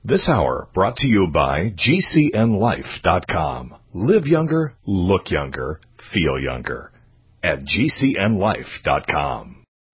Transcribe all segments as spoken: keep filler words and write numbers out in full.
This hour brought to you by G C N life dot com. Live younger, look younger, feel younger at G C N life dot com.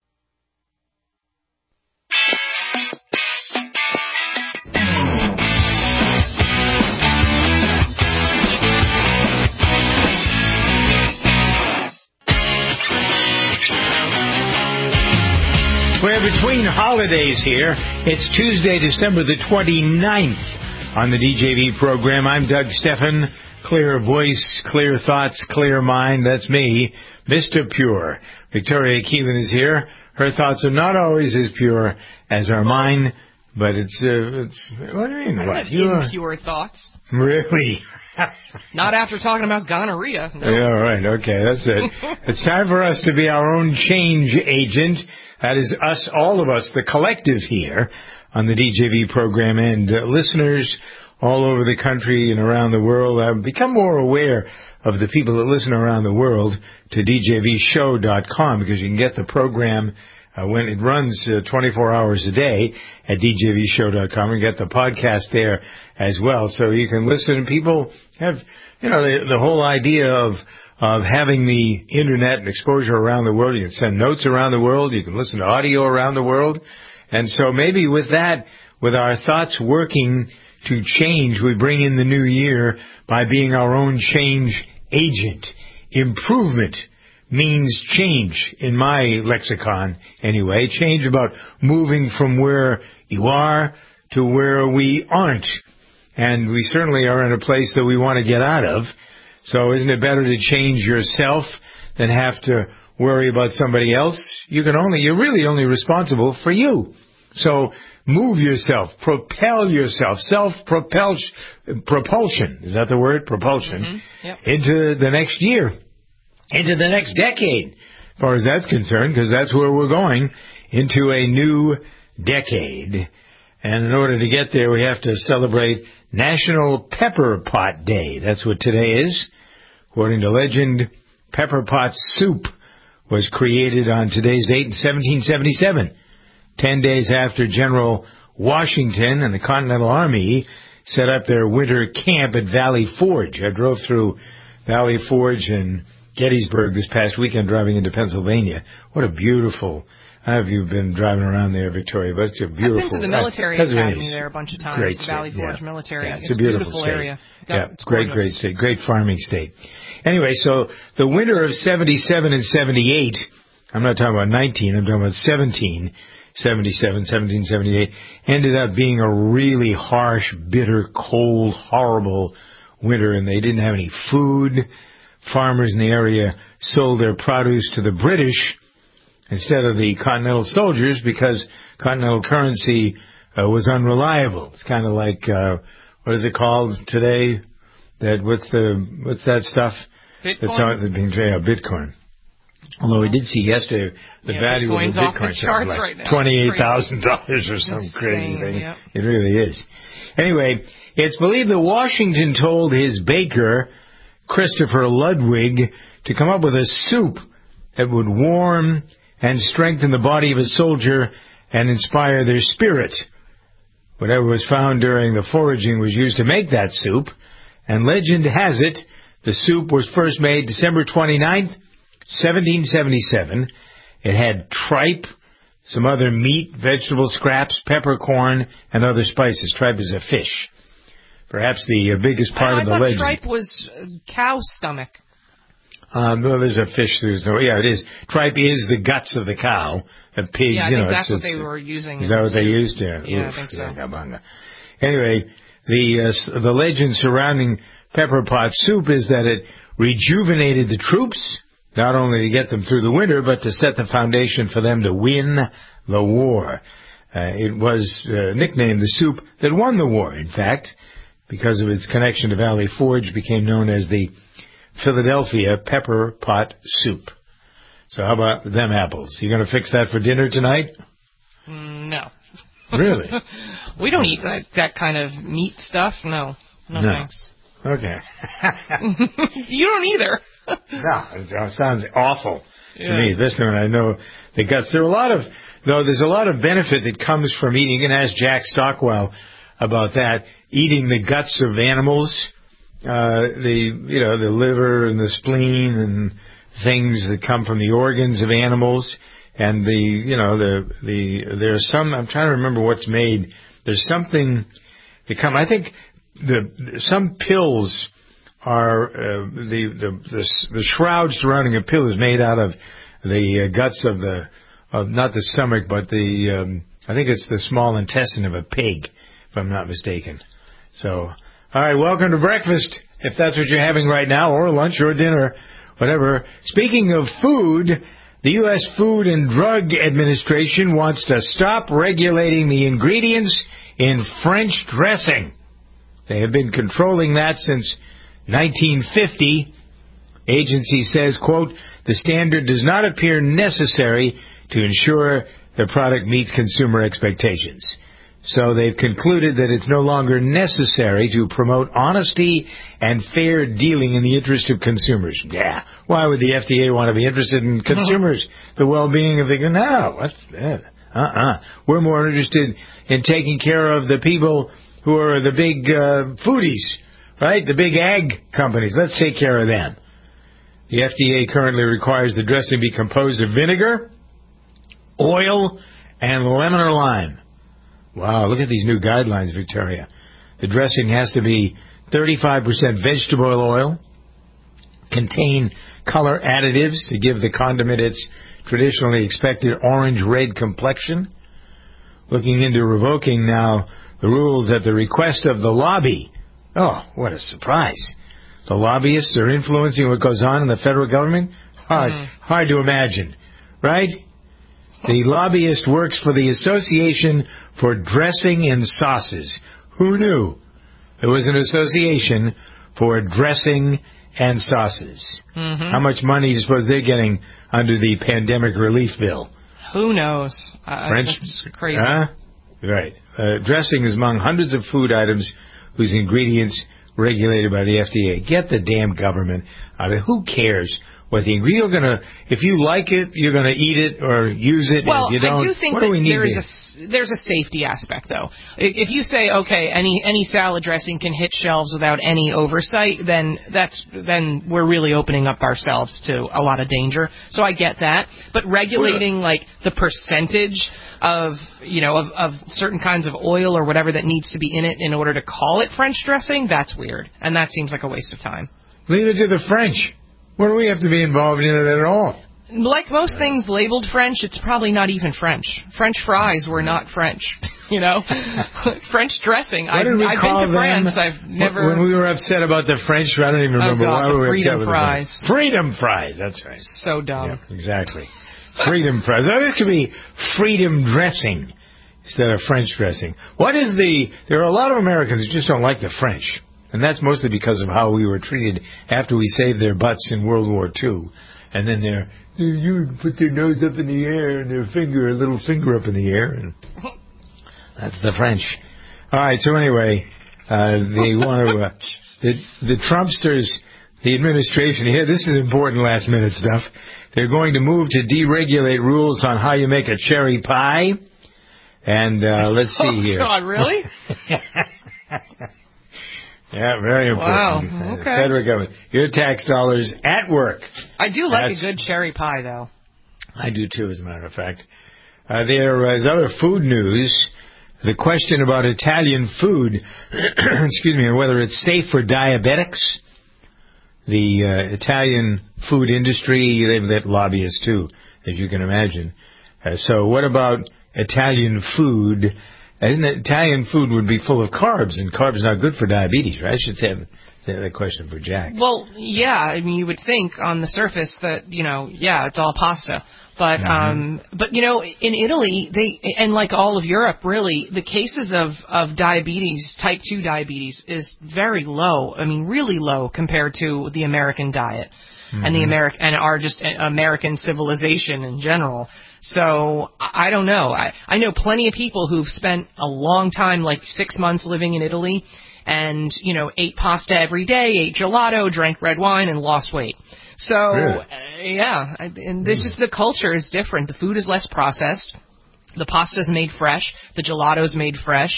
We're between holidays here. It's Tuesday, December the twenty-ninth on the D J V program. I'm Doug Stephan. Clear voice, clear thoughts, clear mind. That's me, Mister Pure. Victoria Keelan is here. Her thoughts are not always as pure as our mine, but it's, uh, it's what do you mean? I What? have You impure are... thoughts. Really? Not after talking about gonorrhea. No. Yeah, right. Okay, that's it. It's time for us to be our own change agent. That is us, all of us, the collective here on the D J V program, and uh, listeners all over the country and around the world have become more aware of the people that listen around the world to D J V show dot com, because you can get the program uh, when it runs uh, twenty-four hours a day at D J V show dot com, and get the podcast there as well. So you can listen. People have, you know, the, the whole idea of of having the internet and exposure around the world. You can send notes around the world. You can listen to audio around the world. And so maybe with that, with our thoughts working to change, we bring in the new year by being our own change agent. Improvement means change in my lexicon anyway. Change about moving from where you are to where we aren't. And we certainly are in a place that we want to get out of. So isn't it better to change yourself than have to worry about somebody else? You can only, you're really only responsible for you. So move yourself, propel yourself, self-propulsion, propulsion, is that the word? Propulsion, mm-hmm. Yep. Into the next year, into the next decade, as far as that's concerned, because that's where we're going, into a new decade. And in order to get there, we have to celebrate National Pepper Pot Day. That's what today is. According to legend, pepper pot soup was created on today's date in seventeen seventy-seven, ten days after General Washington and the Continental Army set up their winter camp at Valley Forge. I drove through Valley Forge and Gettysburg this past weekend driving into Pennsylvania. What a beautiful... I don't know if you've been driving around there, Victoria, but it's a beautiful... I've been to the military uh, academy there a bunch of times. Great the Valley state, Forge yeah. military. Yeah, it's, it's a beautiful, beautiful state. area. Yeah, it's great, great state. Great farming state. Anyway, so the winter of seventy-seven and seventy-eight, I'm not talking about nineteen, I'm talking about seventeen seventy-seven, seventeen seventy-eight, ended up being a really harsh, bitter, cold, horrible winter, and they didn't have any food. Farmers in the area sold their produce to the British instead of the Continental soldiers, because Continental currency uh, was unreliable. It's kind of like, uh, what is it called today? That what's the what's that stuff? Bitcoin. That's how it's being yeah, Bitcoin. Although we did see yesterday the yeah, value Bitcoin's of the Bitcoin off the charts like right now. twenty-eight thousand dollars or some Insane, crazy thing. Yep. It really is. Anyway, it's believed that Washington told his baker, Christopher Ludwig, to come up with a soup that would warm and strengthen the body of a soldier and inspire their spirit. Whatever was found during the foraging was used to make that soup, and legend has it the soup was first made December twenty-ninth, seventeen seventy-seven. It had tripe, some other meat, vegetable scraps, peppercorn, and other spices. Tripe is a fish. Perhaps the uh, biggest part I, of the I legend. tripe was uh, cow stomach. Um, well, there's a fish. There's no. Yeah, it is. Tripe is the guts of the cow. A pig. Yeah, I you think know, that's it's, what it's, they were using. Is that what they used? Yeah. Yeah, Oof, I think so. Yeah, anyway, the uh, the legend surrounding pepper pot soup is that it rejuvenated the troops, not only to get them through the winter, but to set the foundation for them to win the war. Uh, it was uh, nicknamed the soup that won the war. In fact, because of its connection to Valley Forge, became known as the Philadelphia Pepper Pot Soup. So how about them apples? You going to fix that for dinner tonight? No. Really? We don't eat that, that kind of meat stuff. No. No, no. thanks. Okay. You don't either. No, it sounds awful yeah. to me, especially when I know the guts. There are a lot of, though, there's a lot of benefit that comes from eating. You can ask Jack Stockwell about that. Eating the guts of animals, uh, the you know the liver and the spleen and things that come from the organs of animals, and the you know the the there's some I'm trying to remember what's made. There's something that come. I think the some pills are uh, the, the the the shroud surrounding a pill is made out of the uh, guts of the of not the stomach but the um, I think it's the small intestine of a pig, if I'm not mistaken. So, all right, welcome to breakfast, if that's what you're having right now, or lunch or dinner, whatever. Speaking of food, the U S Food and Drug Administration wants to stop regulating the ingredients in French dressing. They have been controlling that since nineteen fifty. Agency says, quote, the standard does not appear necessary to ensure the product meets consumer expectations. So they've concluded that it's no longer necessary to promote honesty and fair dealing in the interest of consumers. Yeah, why would the F D A want to be interested in consumers, the well-being of the... No, what's that? Uh-uh. We're more interested in taking care of the people who are the big uh, foodies, right? The big ag companies. Let's take care of them. The F D A currently requires the dressing be composed of vinegar, oil, and lemon or lime. Wow, look at these new guidelines, Victoria. The dressing has to be thirty-five percent vegetable oil, contain color additives to give the condiment its traditionally expected orange-red complexion. Looking into revoking now the rules at the request of the lobby. Oh, what a surprise. The lobbyists are influencing what goes on in the federal government? Hard, mm-hmm. hard to imagine, right? The lobbyist works for the Association for Dressing and Sauces. Who knew? There was an association for dressing and sauces. Mm-hmm. How much money do you suppose they're getting under the pandemic relief bill? Who knows? Uh, French? That's crazy. Huh? Right. Uh, dressing is among hundreds of food items whose ingredients regulated by the F D A. Get the damn government out of it. Who cares what the you're gonna? If you like it, you're gonna eat it or use it. Well, and if you don't, I do think what that do we need there is a there's a safety aspect though. If you say okay, any any salad dressing can hit shelves without any oversight, then that's then we're really opening up ourselves to a lot of danger. So I get that, but regulating like the percentage of you know of, of certain kinds of oil or whatever that needs to be in it in order to call it French dressing, that's weird, and that seems like a waste of time. Leave it to the French. What do we have to be involved in it at all? Like most things labeled French, it's probably not even French. French fries were not French, you know. French dressing. I've, I've been to France. I've never. When we were upset about the French, I don't even remember oh God, why we were freedom upset fries. with the Freedom fries. That's right. So dumb. Yeah, exactly. Freedom fries. Oh, this could be freedom dressing instead of French dressing. What is the? There are a lot of Americans who just don't like the French. And that's mostly because of how we were treated after we saved their butts in World War Two. And then they're, you put their nose up in the air and their finger, a little finger up in the air. And that's the French. All right, so anyway, uh, they want to, uh, the, the Trumpsters, the administration here, this is important last minute stuff. They're going to move to deregulate rules on how you make a cherry pie. And uh, let's see oh, here. God, really? Yeah, very important. Wow. Okay. Federal government. Your tax dollars at work. I do like That's, a good cherry pie, though. I do, too, as a matter of fact. Uh, there is other food news. The question about Italian food, excuse me, and whether it's safe for diabetics. The uh, Italian food industry, they've got lobbyists, too, as you can imagine. Uh, so what about Italian food? Isn't it, Italian food would be full of carbs, and carbs are not good for diabetes, right? I should say that question for Jack. Well, yeah, I mean, you would think on the surface that, you know, yeah, it's all pasta. But, mm-hmm. um, but you know, in Italy, they, and like all of Europe, really, the cases of, of diabetes, type two diabetes, is very low. I mean, really low compared to the American diet. Mm-hmm. And the Ameri- and our just American civilization in general. So, I don't know. I, I know plenty of people who've spent a long time, like six months living in Italy, and, you know, ate pasta every day, ate gelato, drank red wine, and lost weight. So, really? uh, yeah, and this mm. is the culture is different. The food is less processed. The pasta's made fresh. The gelato's made fresh.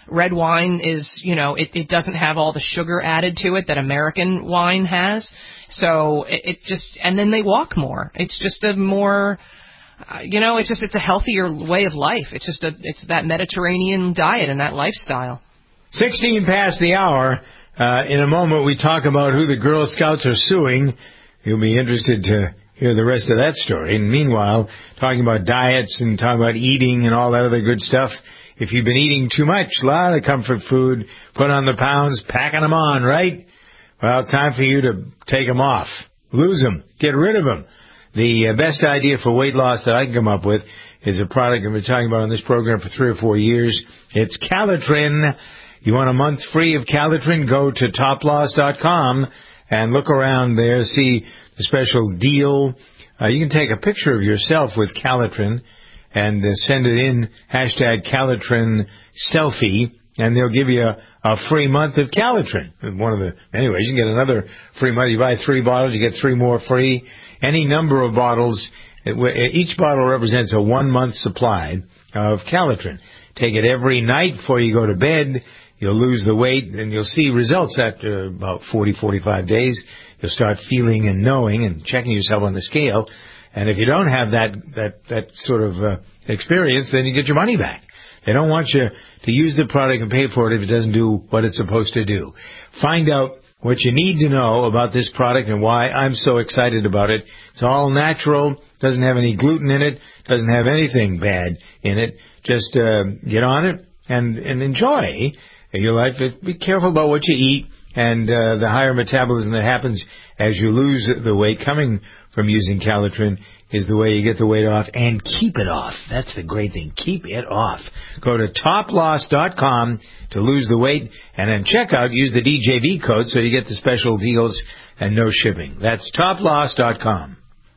Red wine is, you know, it, it doesn't have all the sugar added to it that American wine has. So it, it just, and then they walk more. It's just a more, uh, you know, it's just, it's a healthier way of life. It's just a, it's that Mediterranean diet and that lifestyle. sixteen past the hour. Uh, in a moment, we talk about who the Girl Scouts are suing. You'll be interested to hear the rest of that story. And meanwhile, talking about diets and talking about eating and all that other good stuff. If you've been eating too much, a lot of comfort food, put on the pounds, packing them on, right? Well, time for you to take them off. Lose them. Get rid of them. The uh, best idea for weight loss that I can come up with is a product I've been talking about on this program for three or four years. It's Calitrin. You want a month free of Calitrin? Go to top loss dot com and look around there, see the special deal. Uh, you can take a picture of yourself with Calitrin and uh, send it in, hashtag Calitrin selfie, and they'll give you a, a free month of Calitrin. One of the, anyways, you can get another free month. You buy three bottles, you get three more free. Any number of bottles. Each bottle represents a one-month supply of Calitrin. Take it every night before you go to bed. You'll lose the weight, and you'll see results after about forty, forty-five days. You'll start feeling and knowing and checking yourself on the scale. And if you don't have that that that sort of uh, experience, then you get your money back. They don't want you to use the product and pay for it if it doesn't do what it's supposed to do. Find out what you need to know about this product and why I'm so excited about it. It's all natural, doesn't have any gluten in it, doesn't have anything bad in it. Just uh, get on it and, and enjoy your life. Be careful about what you eat, and uh, the higher metabolism that happens as you lose the weight coming from using Calitrin is the way you get the weight off and keep it off. That's the great thing. Keep it off. Go to top loss dot com to lose the weight, and then check out, use the D J V code so you get the special deals and no shipping. That's top loss dot com.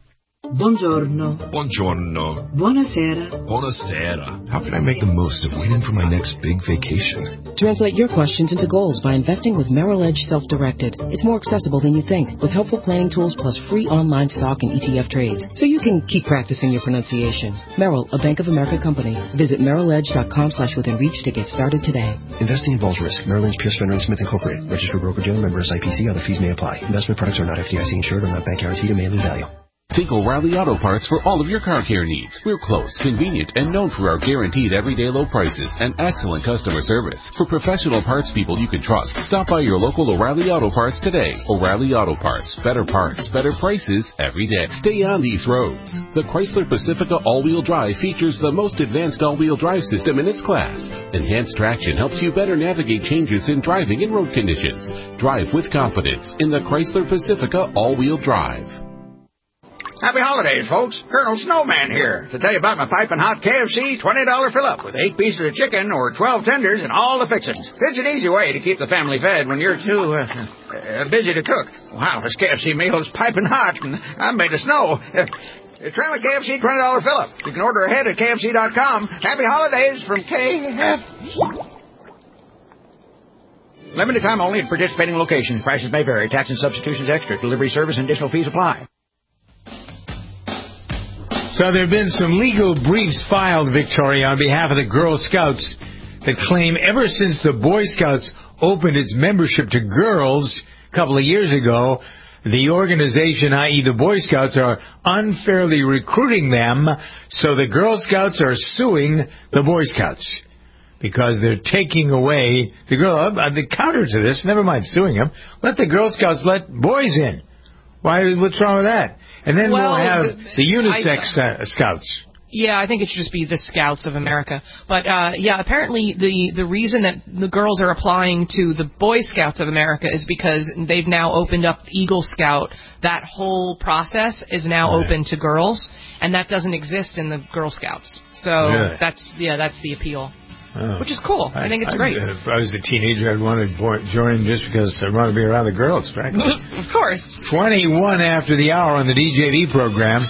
Buongiorno. Buongiorno. Buonasera. Buonasera. How can I make the most of waiting for my next big vacation? Translate your questions into goals by investing with Merrill Edge Self-Directed. It's more accessible than you think, with helpful planning tools plus free online stock and E T F trades, so you can keep practicing your pronunciation. Merrill, a Bank of America company. Visit merrill edge dot com slash within reach to get started today. Investing involves risk. Merrill Lynch, Pierce, Fenner and Smith Incorporated. Registered broker-dealer member S I P C. Other fees may apply. Investment products are not F D I C insured or not bank guaranteed and may lose value. Think O'Reilly Auto Parts for all of your car care needs. We're close, convenient, and known for our guaranteed everyday low prices and excellent customer service. For professional parts people you can trust, stop by your local O'Reilly Auto Parts today. O'Reilly Auto Parts. Better parts, better prices every day. Stay on these roads. The Chrysler Pacifica all-wheel drive features the most advanced all-wheel drive system in its class. Enhanced traction helps you better navigate changes in driving and road conditions. Drive with confidence in the Chrysler Pacifica all-wheel drive. Happy holidays, folks. Colonel Snowman here to tell you about my piping hot K F C twenty dollar fill-up with eight pieces of chicken or twelve tenders and all the fixings. It's an easy way to keep the family fed when you're too uh, uh, busy to cook. Wow, this K F C meal is piping hot, and I'm made of snow. Uh, try my K F C twenty dollar fill-up. You can order ahead at K F C dot com. Happy holidays from K F C. Limited time only at participating locations. Prices may vary. Tax and substitutions extra. Delivery service and additional fees apply. So there have been some legal briefs filed, Victoria, on behalf of the Girl Scouts that claim ever since the Boy Scouts opened its membership to girls a couple of years ago, the organization, that is the Boy Scouts, are unfairly recruiting them, so the Girl Scouts are suing the Boy Scouts because they're taking away the girl. Uh, the counter to this, never mind suing them, let the Girl Scouts let boys in. Why? What's wrong with that? And then well, we'll have the, the unisex I, uh, scouts. Yeah, I think it should just be the Scouts of America. But, uh, yeah, apparently the, the reason that the girls are applying to the Boy Scouts of America is because they've now opened up Eagle Scout. That whole process is now right. open to girls, and that doesn't exist in the Girl Scouts. So really? that's, yeah, that's the appeal. Oh. Which is cool. I, I think it's I, great. If I was a teenager, I'd want to join just because I want to be around the girls, frankly. Of course. twenty-one after the hour on the D J V program.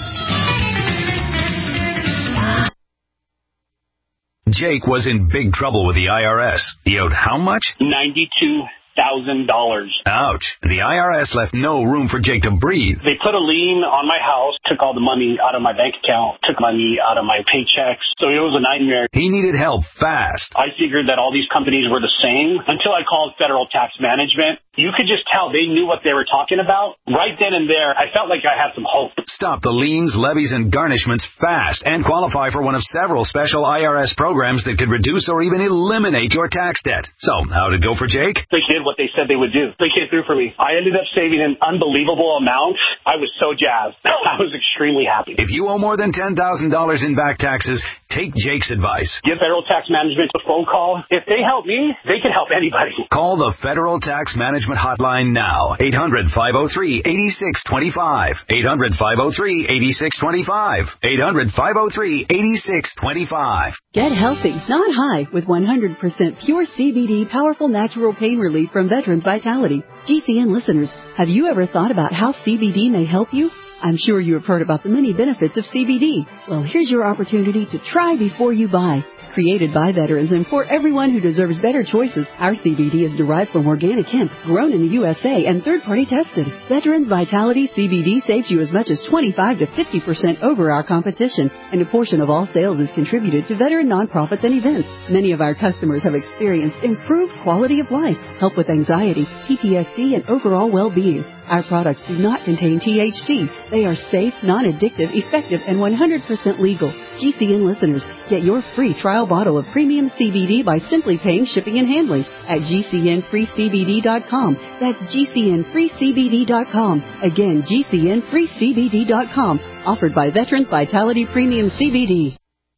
Jake was in big trouble with the I R S. He owed how much? ninety-two thousand dollars. Ouch. The I R S left no room for Jake to breathe. They put a lien on my house, took all the money out of my bank account, took money out of my paychecks. So it was a nightmare. He needed help fast. I figured that all these companies were the same until I called Federal Tax Management. You could just tell they knew what they were talking about. Right then and there, I felt like I had some hope. Stop the liens, levies, and garnishments fast and qualify for one of several special I R S programs that could reduce or even eliminate your tax debt. So, how did it go for Jake? They did what they said they would do. They came through for me. I ended up saving an unbelievable amount. I was so jazzed. I was extremely happy. If you owe more than ten thousand dollars in back taxes, take Jake's advice. Give Federal Tax Management a phone call. If they help me, they can help anybody. Call the Federal Tax Management Hotline now. eight hundred, five oh three, eight six two five. eight hundred, five oh three, eight six two five. eight hundred, five oh three, eight six two five. Get healthy, not high, with one hundred percent pure C B D powerful natural pain relief from Veterans Vitality. G C N listeners, have you ever thought about how C B D may help you? I'm sure you have heard about the many benefits of C B D. Well, here's your opportunity to try before you buy. Created by veterans and for everyone who deserves better choices, our C B D is derived from organic hemp, grown in the U S A and third-party tested. Veterans Vitality C B D saves you as much as twenty-five to fifty percent over our competition, and a portion of all sales is contributed to veteran nonprofits and events. Many of our customers have experienced improved quality of life, help with anxiety, P T S D, and overall well-being. Our products do not contain T H C. They are safe, non-addictive, effective, and one hundred percent legal. G C N listeners, get your free trial bottle of premium C B D by simply paying shipping and handling at G C N free C B D dot com. That's G C N free C B D dot com. Again, G C N free C B D dot com. Offered by Veterans Vitality Premium C B D.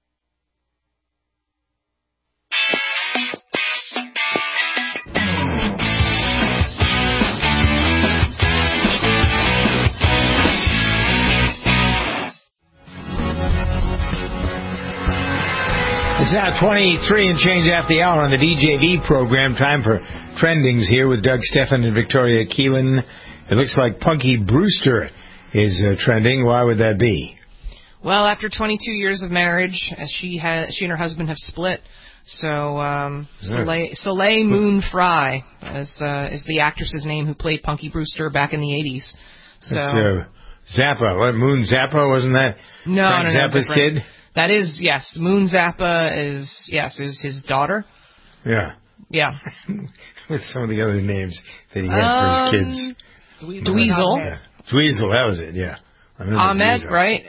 It's now twenty-three and change after the hour on the D J V program. Time for Trendings here with Doug Stephan and Victoria Keelan. It looks like Punky Brewster is uh, trending. Why would that be? Well, after twenty-two years of marriage, uh, she ha- she and her husband have split. So, um, Soleil, Soleil Moon Frye is, uh, is the actress's name who played Punky Brewster back in the eighties. So, That's, uh, Zappa. What, Moon Zappa? Wasn't that no, Frank no, no, Zappa's different. kid? That is, yes. Moon Zappa is, yes, is his daughter. Yeah. Yeah. With some of the other names that he had um, for his kids. Dweezil. Yeah. Dweezil, that was it, yeah. Ahmed, Dweezil. right?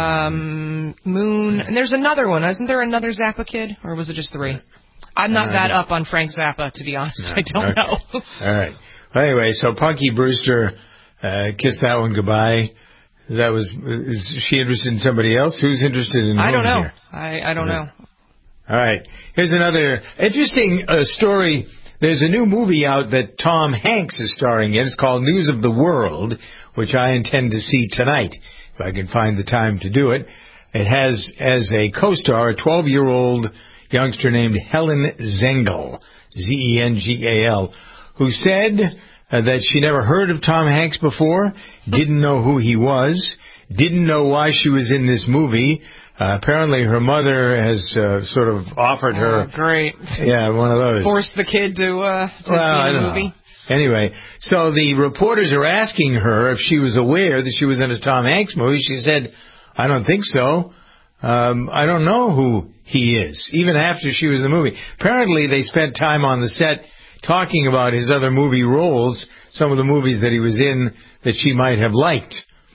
Um, Moon. And there's another one. Isn't there another Zappa kid? Or was it just three? I'm not uh, that up on Frank Zappa, to be honest. No, I don't okay. know. All right. Well, anyway, so Punky Brewster uh, kissed that one goodbye. That was, is she interested in somebody else? Who's interested in I don't know. Here? I, I don't know. All right. Here's another interesting uh, story. There's a new movie out that Tom Hanks is starring in. It's called News of the World, which I intend to see tonight, if I can find the time to do it. It has as a co-star a twelve-year-old youngster named Helen Zengel, Z E N G A L, who said Uh, that she never heard of Tom Hanks before, didn't know who he was, didn't know why she was in this movie. Uh, apparently her mother has uh, sort of offered her... Oh, great. Yeah, one of those. Forced the kid to, uh, to well, be I in the don't movie. Know. Anyway, so the reporters are asking her if she was aware that she was in a Tom Hanks movie. She said, I don't think so. Um, I don't know who he is, even after she was in the movie. Apparently they spent time on the set talking about his other movie roles, some of the movies that he was in that she might have liked.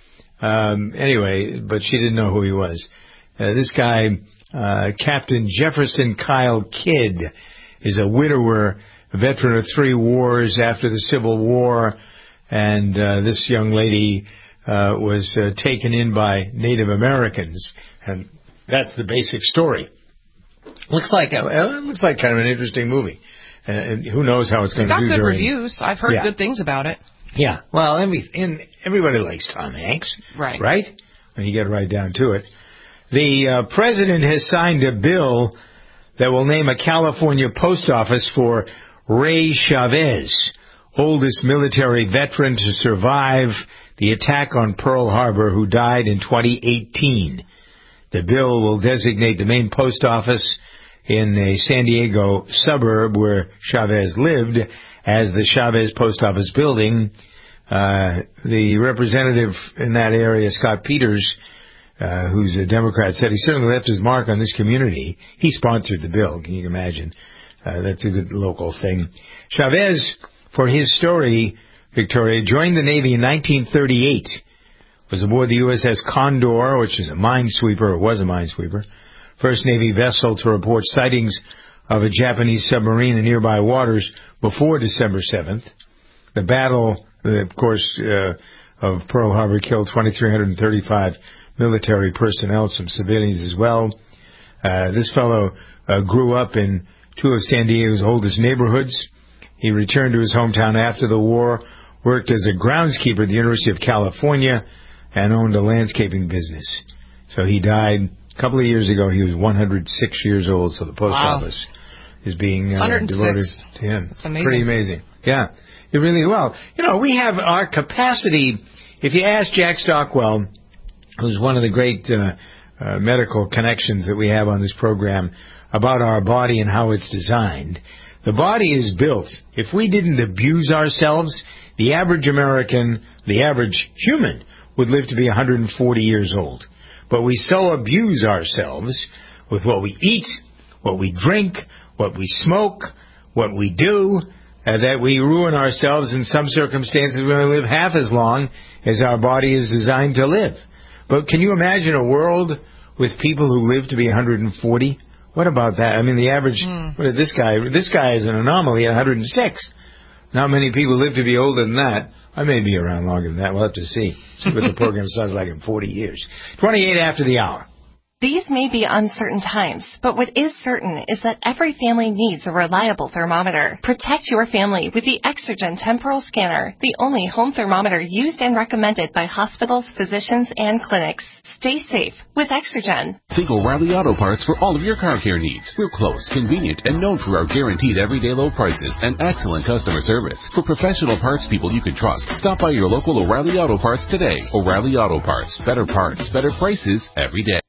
Um, anyway, but she didn't know who he was. Uh, this guy, uh, Captain Jefferson Kyle Kidd, is a widower, a veteran of three wars after the Civil War, and uh, this young lady uh, was uh, taken in by Native Americans, and that's the basic story. Looks like uh, it looks like kind of an interesting movie. Uh, and who knows how it's going to do. Got good during... reviews. I've heard yeah. good things about it. Yeah. Well, every, and everybody likes Tom Hanks. Right. Right? When you get right down to it. The uh, president has signed a bill that will name a California post office for Ray Chavez, oldest military veteran to survive the attack on Pearl Harbor, who died in twenty eighteen. The bill will designate the main post office in a San Diego suburb where Chavez lived as the Chavez Post Office building. Uh, the representative in that area, Scott Peters, uh, who's a Democrat, said he certainly left his mark on this community. He sponsored the bill, can you imagine? Uh, that's a good local thing. Chavez, for his story, Victoria, joined the Navy in nineteen thirty-eight. Was aboard the U S S Condor, which is a minesweeper, or was a minesweeper, first Navy vessel to report sightings of a Japanese submarine in nearby waters before December seventh. The battle, of course, uh, of Pearl Harbor killed two thousand three hundred thirty-five military personnel, some civilians as well. Uh, this fellow uh, grew up in two of San Diego's oldest neighborhoods. He returned to his hometown after the war, worked as a groundskeeper at the University of California, and owned a landscaping business. So he died a couple of years ago. He was one hundred six years old, so the post wow. office is being uh, one hundred six. Devoted to him. That's amazing. Pretty amazing. Yeah. It really, well, you know, we have our capacity. If you ask Jack Stockwell, who's one of the great uh, uh, medical connections that we have on this program, about our body and how it's designed, the body is built. If we didn't abuse ourselves, the average American, the average human, would live to be one hundred forty years old. But we so abuse ourselves with what we eat, what we drink, what we smoke, what we do, uh, that we ruin ourselves. In some circumstances, we only live half as long as our body is designed to live. But can you imagine a world with people who live to be one hundred forty? What about that? I mean, the average, mm. what, this guy, this guy is an anomaly at one hundred six. Not many people live to be older than that. I may be around longer than that. We'll have to see. See what the program sounds like in forty years. twenty-eight after the hour. These may be uncertain times, but what is certain is that every family needs a reliable thermometer. Protect your family with the Exergen Temporal Scanner, the only home thermometer used and recommended by hospitals, physicians, and clinics. Stay safe with Exergen. Think O'Reilly Auto Parts for all of your car care needs. We're close, convenient, and known for our guaranteed everyday low prices and excellent customer service. For professional parts people you can trust, stop by your local O'Reilly Auto Parts today. O'Reilly Auto Parts. Better parts, better prices every day.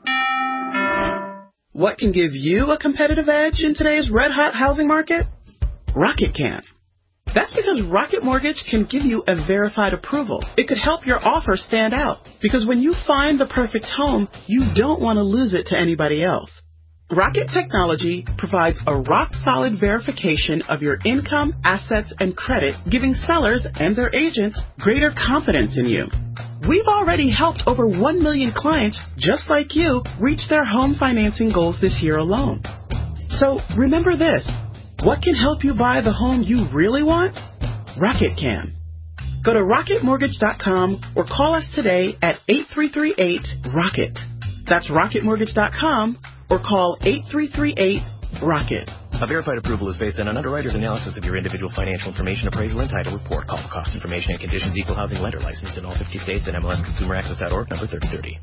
What can give you a competitive edge in today's red-hot housing market? Rocket can. That's because Rocket Mortgage can give you a verified approval. It could help your offer stand out, because when you find the perfect home, you don't want to lose it to anybody else. Rocket Technology provides a rock-solid verification of your income, assets, and credit, giving sellers and their agents greater confidence in you. We've already helped over one million clients just like you reach their home financing goals this year alone. So remember this. What can help you buy the home you really want? Rocket can. Go to rocket mortgage dot com or call us today at eight three three eight ROCKET. That's rocket mortgage dot com or call eight three three eight ROCKET. A verified approval is based on an underwriter's analysis of your individual financial information, appraisal, and title report. Call for cost information and conditions. Equal housing lender licensed in all fifty states and M L S consumer access dot org, number thirty thirty.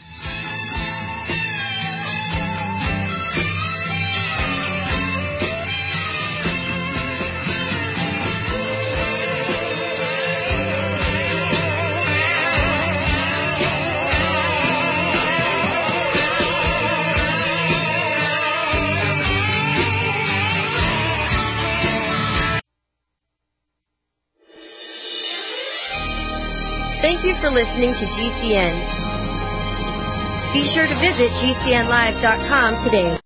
Thank you for listening to G C N. Be sure to visit G C N live dot com today.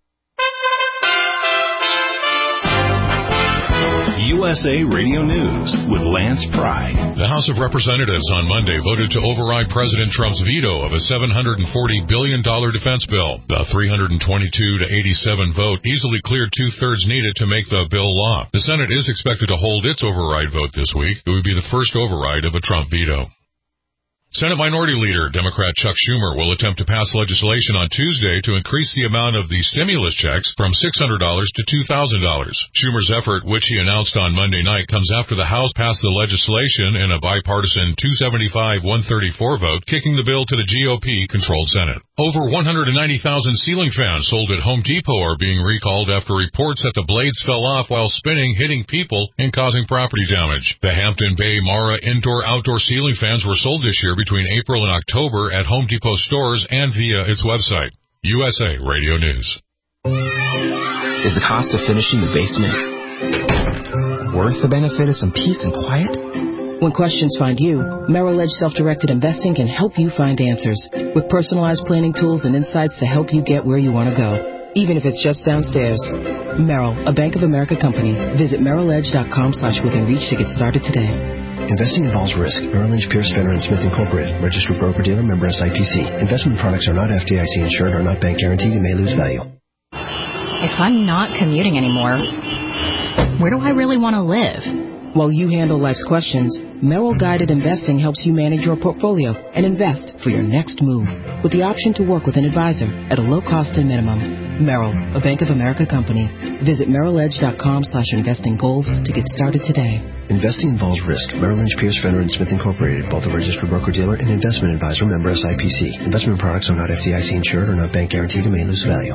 U S A Radio News with Lance Pry. The House of Representatives on Monday voted to override President Trump's veto of a seven hundred forty billion dollars defense bill. The three hundred twenty-two to eighty-seven vote easily cleared two-thirds needed to make the bill law. The Senate is expected to hold its override vote this week. It would be the first override of a Trump veto. Senate Minority Leader Democrat Chuck Schumer will attempt to pass legislation on Tuesday to increase the amount of the stimulus checks from six hundred dollars to two thousand dollars. Schumer's effort, which he announced on Monday night, comes after the House passed the legislation in a bipartisan two seventy-five one thirty-four vote, kicking the bill to the G O P-controlled Senate. Over one hundred ninety thousand ceiling fans sold at Home Depot are being recalled after reports that the blades fell off while spinning, hitting people and causing property damage. The Hampton Bay Mara indoor-outdoor ceiling fans were sold this year between April and October at Home Depot stores and via its website. U S A Radio News. Is the cost of finishing the basement worth the benefit of some peace and quiet? When questions find you, Merrill Edge Self-Directed Investing can help you find answers with personalized planning tools and insights to help you get where you want to go, even if it's just downstairs. Merrill, a Bank of America company. Visit merrill edge dot com slash within reach to get started today. Investing involves risk. Merrill Lynch, Pierce, Fenner and Smith Incorporated. Registered broker-dealer, member S I P C. Investment products are not F D I C insured or not bank guaranteed and may lose value. If I'm not commuting anymore, where do I really want to live? While you handle life's questions, Merrill Guided Investing helps you manage your portfolio and invest for your next move with the option to work with an advisor at a low cost and minimum. Merrill, a Bank of America company. Visit merrill edge dot com slash investing goals to get started today. Investing involves risk. Merrill Lynch, Pierce, Fenner and Smith Incorporated, both a registered broker-dealer and investment advisor, member S I P C. Investment products are not F D I C insured or not bank guaranteed and may lose value.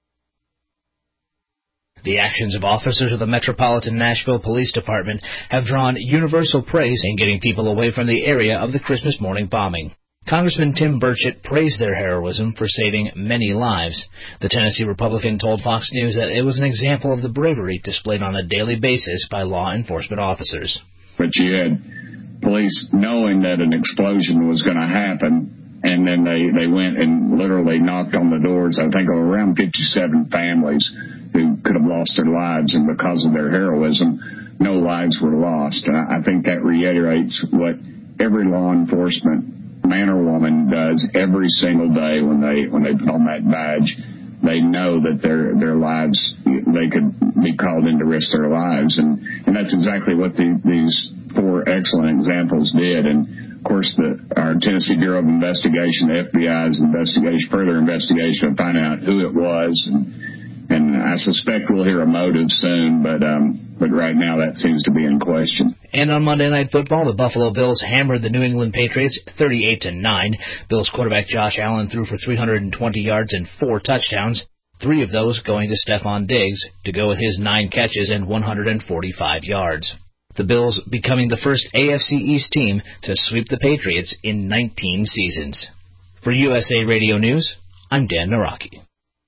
The actions of officers of the Metropolitan Nashville Police Department have drawn universal praise in getting people away from the area of the Christmas morning bombing. Congressman Tim Burchett praised their heroism for saving many lives. The Tennessee Republican told Fox News that it was an example of the bravery displayed on a daily basis by law enforcement officers. But you had police knowing that an explosion was going to happen, and then they, they went and literally knocked on the doors, I think, of around fifty-seven families who could have lost their lives, and because of their heroism, no lives were lost. And I think that reiterates what every law enforcement man or woman does every single day when they when they put on that badge. They know that their their lives, they could be called in to risk their lives, and and that's exactly what the, these four excellent examples did. And of course, the, our Tennessee Bureau of Investigation, the F B I's investigation, further investigation, to find out who it was. And, And I suspect we'll hear a motive soon, but um, but right now that seems to be in question. And on Monday Night Football, the Buffalo Bills hammered the New England Patriots thirty-eight to nine. Bills quarterback Josh Allen threw for three hundred twenty yards and four touchdowns, three of those going to Stephon Diggs to go with his nine catches and one hundred forty-five yards. The Bills becoming the first A F C East team to sweep the Patriots in nineteen seasons. For U S A Radio News, I'm Dan Naraki.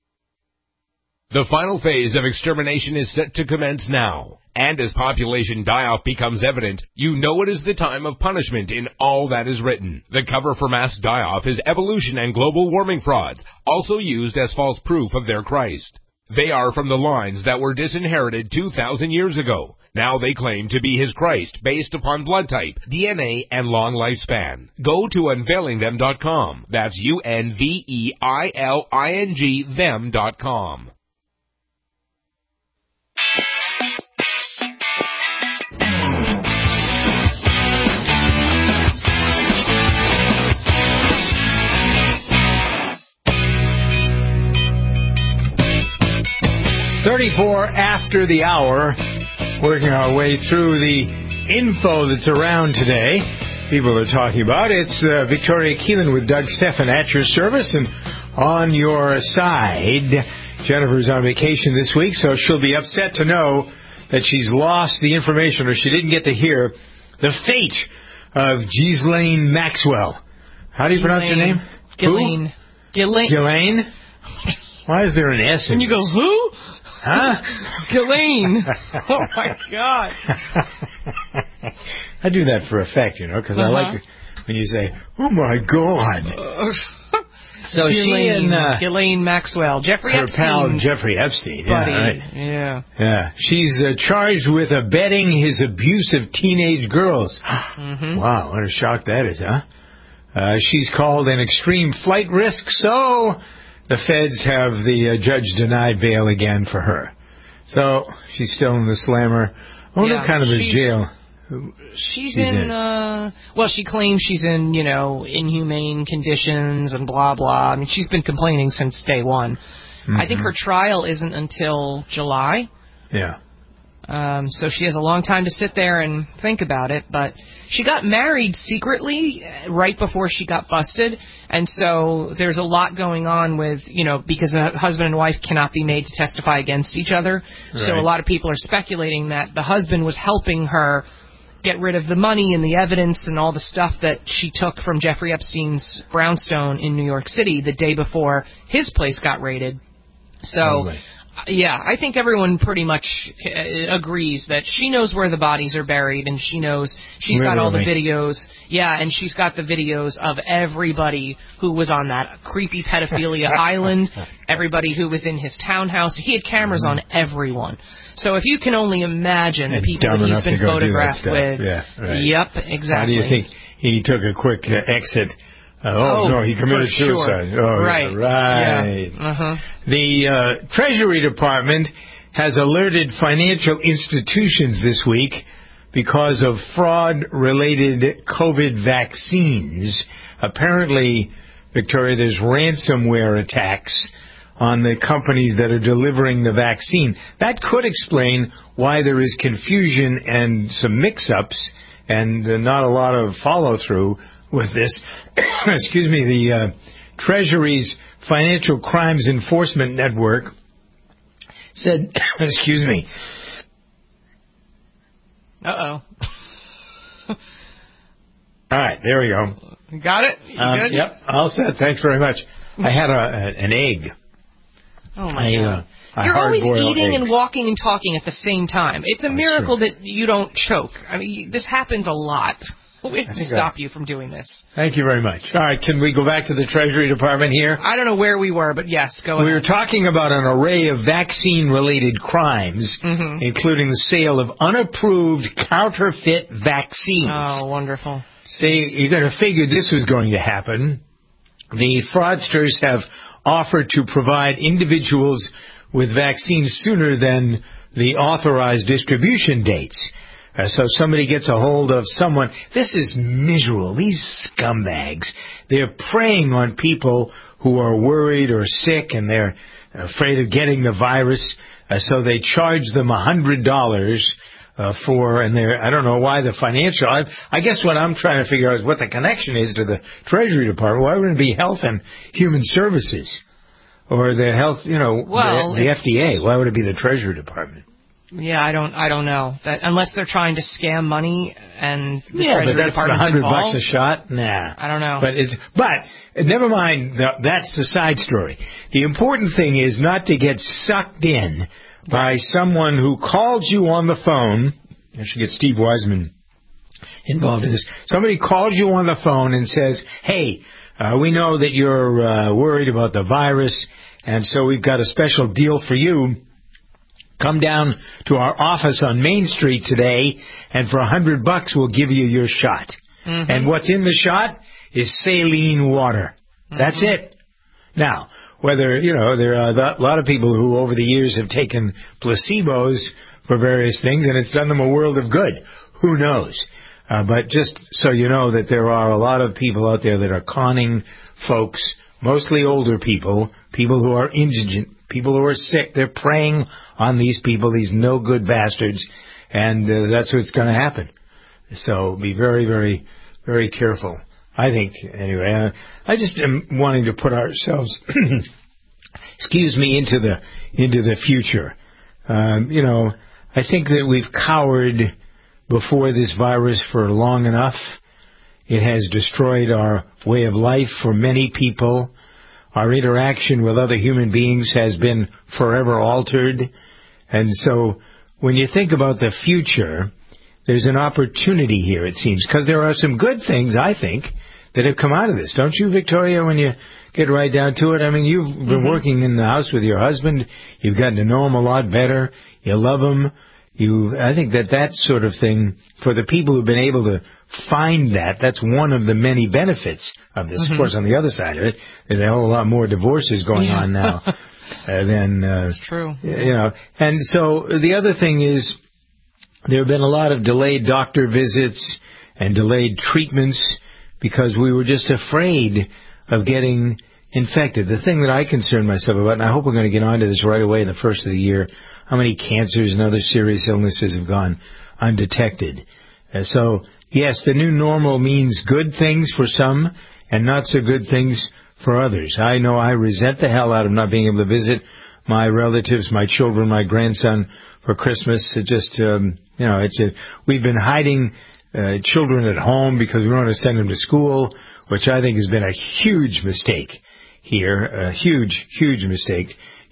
The final phase of extermination is set to commence now. And as population die-off becomes evident, you know it is the time of punishment in all that is written. The cover for mass die-off is evolution and global warming frauds, also used as false proof of their Christ. They are from the lines that were disinherited two thousand years ago. Now they claim to be his Christ based upon blood type, D N A, and long lifespan. Go to unveiling them dot com. That's U N V E I L I N G them dot com. thirty-four after the hour, working our way through the info that's around today. People are talking about it's uh, Victoria Keelan with Doug Stephan at your service and on your side. Jennifer's on vacation this week, so she'll be upset to know that she's lost the information or she didn't get to hear the fate of Ghislaine Maxwell. How do you pronounce your name? Ghislaine. Ghislaine. Ghislaine? Why is there an S in And you go, who? Huh? Ghislaine. Oh, my God. I do that for effect, you know, because uh-huh. I like it when you say, oh, my God. Uh, so Ghislaine, she and uh, Ghislaine Maxwell. Jeffrey her Epstein. pal Jeffrey Epstein. Buddy. Yeah, right. Yeah. Yeah. She's uh, charged with abetting his abuse of teenage girls. Mm-hmm. Wow, what a shock that is, huh? Uh, she's called an extreme flight risk, so the feds have the uh, judge denied bail again for her. So she's still in the slammer. I wonder yeah, what kind of a jail she's, she's in. in. Uh, well, she claims she's in, you know, inhumane conditions and blah, blah. I mean, she's been complaining since day one. Mm-hmm. I think her trial isn't until July. Yeah. Um, so she has a long time to sit there and think about it. But she got married secretly right before she got busted. And so there's a lot going on with, you know, because a husband and wife cannot be made to testify against each other. Right. So a lot of people are speculating that the husband was helping her get rid of the money and the evidence and all the stuff that she took from Jeffrey Epstein's brownstone in New York City the day before his place got raided. So... Totally. Yeah, I think everyone pretty much uh, agrees that she knows where the bodies are buried, and she knows she's got all the videos. Yeah, and she's got the videos of everybody who was on that creepy pedophilia island, everybody who was in his townhouse. He had cameras on everyone. So if you can only imagine the people that he's been photographed with. Yeah, right. Yep, exactly. How do you think he took a quick uh, exit? Uh, oh, oh, no, he committed suicide. Sure. Oh, right. Yeah, right. Yeah. Uh-huh. The uh, Treasury Department has alerted financial institutions this week because of fraud-related COVID vaccines. Apparently, Victoria, there's ransomware attacks on the companies that are delivering the vaccine. That could explain why there is confusion and some mix-ups and uh, not a lot of follow-through with this. Excuse me, the uh, Treasury's Financial Crimes Enforcement Network said, excuse me. Uh-oh. All right, there we go. Got it? You um, good? Yep, all set. Thanks very much. I had a, a, an egg. Oh, my I, God. uh, You're always eating eggs. and walking and talking at the same time. It's a That's miracle true. that you don't choke. I mean, this happens a lot. We have to stop I, you from doing this. Thank you very much. All right, can we go back to the Treasury Department here? I don't know where we were, but yes, go ahead. We were talking about an array of vaccine-related crimes, mm-hmm. including the sale of unapproved counterfeit vaccines. Oh, wonderful. See, you're going to figure this was going to happen. The fraudsters have offered to provide individuals with vaccines sooner than the authorized distribution dates. Uh, so somebody gets a hold of someone. This is miserable. These scumbags, they're preying on people who are worried or sick and they're afraid of getting the virus. Uh, so they charge them one hundred dollars uh, for, and they're, I don't know why the financial, I, I guess what I'm trying to figure out is what the connection is to the Treasury Department. Why wouldn't it be Health and Human Services? Or the health, you know, well, the, the F D A. Why would it be the Treasury Department? Yeah, I don't, I don't know that unless they're trying to scam money and the yeah, Treasury but that's a hundred bucks a shot. Nah, I don't know. But it's, but never mind. The, that's the side story. The important thing is not to get sucked in by someone who calls you on the phone. I should get Steve Wiseman involved in this. Somebody calls you on the phone and says, "Hey, uh, we know that you're uh, worried about the virus, and so we've got a special deal for you. Come down to our office on Main Street today, and for a hundred bucks, we'll give you your shot." Mm-hmm. And what's in the shot is saline water. Mm-hmm. That's it. Now, whether, you know, there are a lot of people who over the years have taken placebos for various things, and it's done them a world of good. Who knows? Uh, but just so you know that there are a lot of people out there that are conning folks, mostly older people, people who are indigent, people who are sick. They're preying on these people, these no-good bastards, and uh, that's what's going to happen. So be very, very, very careful. I think, anyway, uh, I just am wanting to put ourselves, excuse me, into the into the future. Um, you know, I think that we've cowered before this virus for long enough. It has destroyed our way of life for many people. Our interaction with other human beings has been forever altered. And so when you think about the future, there's an opportunity here, it seems, because there are some good things, I think, that have come out of this. Don't you, Victoria, when you get right down to it? I mean, you've been mm-hmm. working in the house with your husband. You've gotten to know him a lot better. You love him. You, I think that that sort of thing, for the people who've been able to find that, that's one of the many benefits of this. Mm-hmm. Of course, on the other side of it, there's a whole lot more divorces going yeah. on now uh, than... Uh, that's true. You know, and so the other thing is there have been a lot of delayed doctor visits and delayed treatments because we were just afraid of getting infected. The thing that I concern myself about, and I hope we're going to get onto this right away in the first of the year, how many cancers and other serious illnesses have gone undetected. Uh, so, yes, the new normal means good things for some and not so good things for others. I know I resent the hell out of not being able to visit my relatives, my children, my grandson for Christmas. It just, um, you know, it's a, we've been hiding uh, children at home because we want to send them to school, which I think has been a huge mistake here, a huge, huge mistake.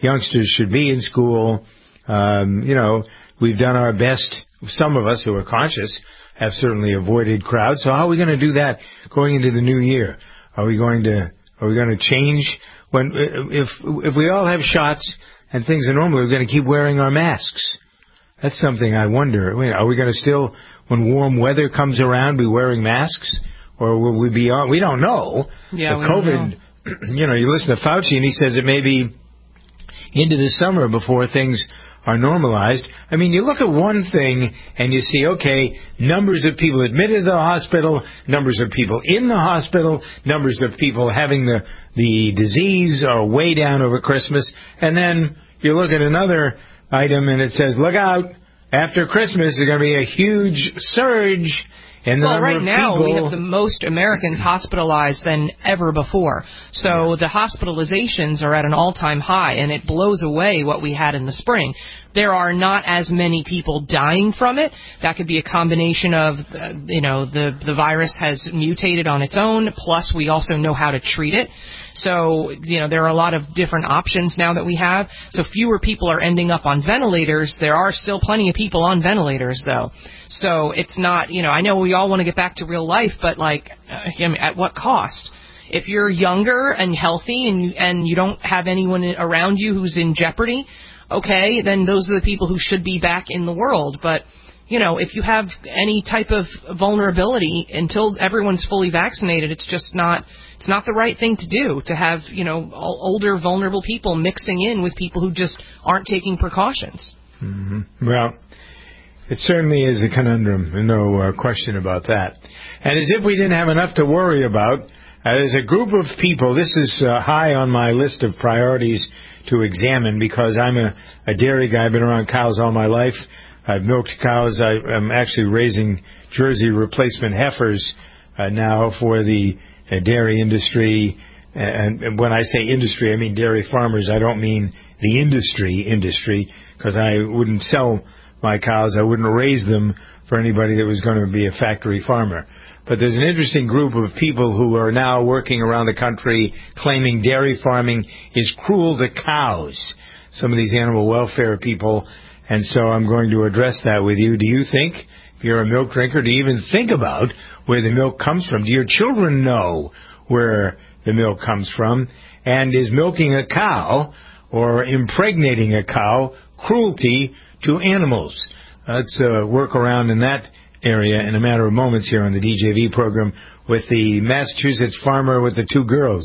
youngsters should be in school. Um, you know, we've done our best. Some of us who are conscious have certainly avoided crowds. So how are we going to do that going into the new year? Are we going to are we going to change when if if we all have shots and things are normal? We're going to keep wearing our masks. That's something I wonder. Are we going to still, when warm weather comes around, be wearing masks, or will we be on? We don't know. Yeah, the we COVID. don't know. You know, you listen to Fauci, and he says it may be into the summer before things are normalized. I mean, you look at one thing and you see, okay, numbers of people admitted to the hospital, numbers of people in the hospital, numbers of people having the, the disease are way down over Christmas. And then you look at another item and it says, look out, after Christmas there's going to be a huge surge in the well, number right of now people. we have the most Americans hospitalized than ever before. So the hospitalizations are at an all-time high, and it blows away what we had in the spring. There are not as many people dying from it. That could be a combination of, uh, you know, the, the virus has mutated on its own, plus we also know how to treat it. So, you know, there are a lot of different options now that we have. So fewer people are ending up on ventilators. There are still plenty of people on ventilators, though. So it's not, you know, I know we all want to get back to real life, but, like, uh, I mean, at what cost? If you're younger and healthy and, and you don't have anyone around you who's in jeopardy, okay, then those are the people who should be back in the world. But, you know, if you have any type of vulnerability, until everyone's fully vaccinated, it's just not... It's not the right thing to do, to have, you know, older, vulnerable people mixing in with people who just aren't taking precautions. Mm-hmm. Well, it certainly is a conundrum, no uh, question about that. And as if we didn't have enough to worry about, uh, there's a group of people, this is uh, high on my list of priorities to examine, because I'm a, a dairy guy. I've been around cows all my life. I've milked cows. I, I'm actually raising Jersey replacement heifers uh, now for the Uh, dairy industry, and, and when I say industry, I mean dairy farmers. I don't mean the industry industry, because I wouldn't sell my cows. I wouldn't raise them for anybody that was going to be a factory farmer. But there's an interesting group of people who are now working around the country claiming dairy farming is cruel to cows. Some of these animal welfare people, and so I'm going to address that with you. Do you think, if you're a milk drinker, do you even think about where the milk comes from? Do your children know where the milk comes from? And is milking a cow or impregnating a cow cruelty to animals? Let's uh, work around in that area in a matter of moments here on the D J V program with the Massachusetts farmer with the two girls.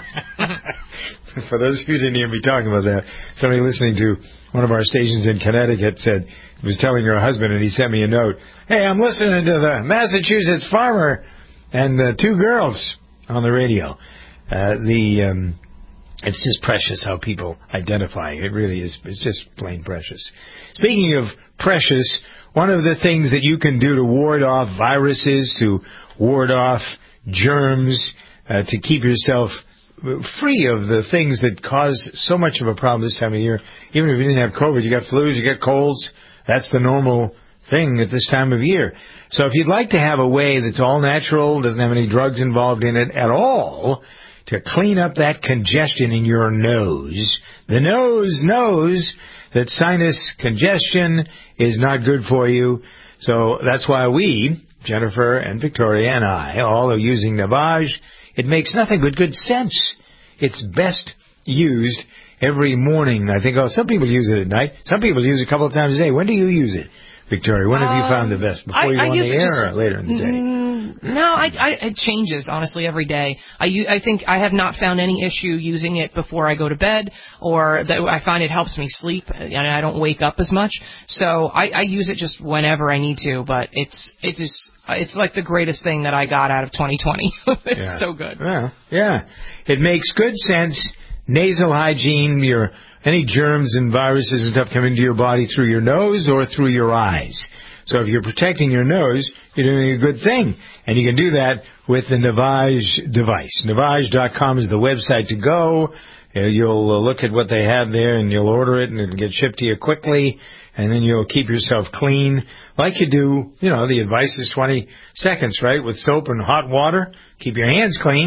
For those of you who didn't hear me talking about that, somebody listening to one of our stations in Connecticut said, was telling her husband, and he sent me a note, hey, I'm listening to the Massachusetts farmer and the two girls on the radio. Uh, the um, it's just precious how people identify. It really is. It's just plain precious. Speaking of precious, one of the things that you can do to ward off viruses, to ward off germs, uh, to keep yourself free of the things that cause so much of a problem this time of year. Even if you didn't have COVID, you got flus, you got colds. That's the normal thing at this time of year. So if you'd like to have a way that's all natural, doesn't have any drugs involved in it at all, to clean up that congestion in your nose, the nose knows that sinus congestion is not good for you. So that's why we, Jennifer and Victoria and I, all are using Navage. It makes nothing but good sense. It's best used every morning. I think, oh, some people use it at night. Some people use it a couple of times a day. When do you use it, Victoria? When have you found the best? Before I, you go I on the air just, or later in the day? Mm, no, I, I, it changes, honestly, every day. I, I think I have not found any issue using it before I go to bed, or that I find it helps me sleep, and I don't wake up as much. So I, I use it just whenever I need to, but it's it's just, it's like the greatest thing that I got out of twenty twenty. It's Yeah. so good. Yeah, yeah. It makes good sense. Nasal hygiene, your any germs and viruses and stuff come into your body through your nose or through your eyes. So if you're protecting your nose, you're doing a good thing. And you can do that with the Navage device. Navage dot com is the website to go. Uh, You'll uh, look at what they have there, and you'll order it, and it'll get shipped to you quickly. And then you'll keep yourself clean like you do. You know, the advice is twenty seconds, right? With soap and hot water. Keep your hands clean.